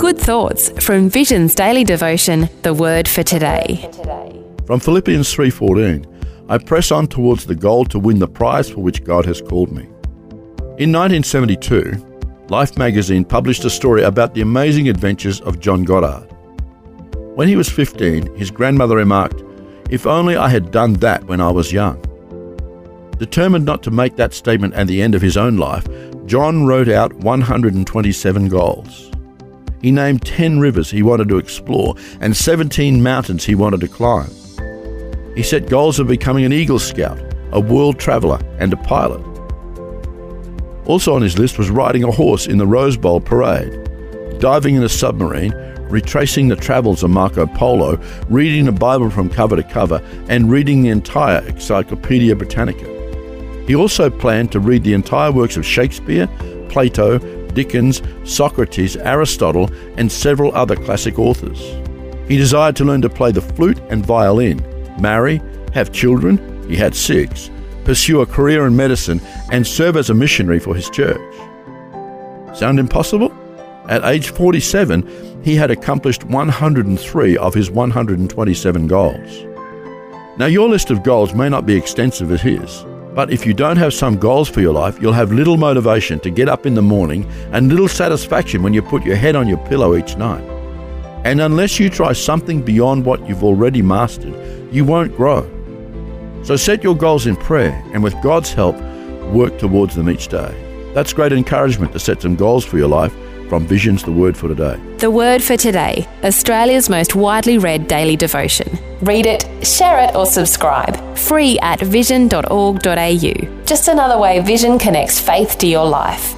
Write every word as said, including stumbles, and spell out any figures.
Good thoughts from Vision's daily devotion, The Word for Today. From Philippians three fourteen, I press on towards the goal to win the prize for which God has called me. In nineteen seventy-two, Life magazine published a story about the amazing adventures of John Goddard. When he was fifteen, his grandmother remarked, "If only I had done that when I was young." Determined not to make that statement at the end of his own life, John wrote out one hundred twenty-seven goals. He named ten rivers he wanted to explore and seventeen mountains he wanted to climb. He set goals of becoming an Eagle Scout, a world traveller and a pilot. Also on his list was riding a horse in the Rose Bowl parade, diving in a submarine, retracing the travels of Marco Polo, reading the Bible from cover to cover, and reading the entire Encyclopedia Britannica. He also planned to read the entire works of Shakespeare, Plato, Dickens, Socrates, Aristotle, and several other classic authors. He desired to learn to play the flute and violin, marry, have children, he had six, pursue a career in medicine, and serve as a missionary for his church. Sound impossible? At age forty-seven, he had accomplished one hundred three of his one hundred twenty-seven goals. Now, your list of goals may not be extensive as his, but if you don't have some goals for your life, you'll have little motivation to get up in the morning and little satisfaction when you put your head on your pillow each night. And unless you try something beyond what you've already mastered, you won't grow. So set your goals in prayer, and with God's help, work towards them each day. That's great encouragement to set some goals for your life from Vision's The Word for Today. The Word for Today, Australia's most widely read daily devotion. Read it, share it or subscribe. Free at vision dot org dot a u. Just another way Vision connects faith to your life.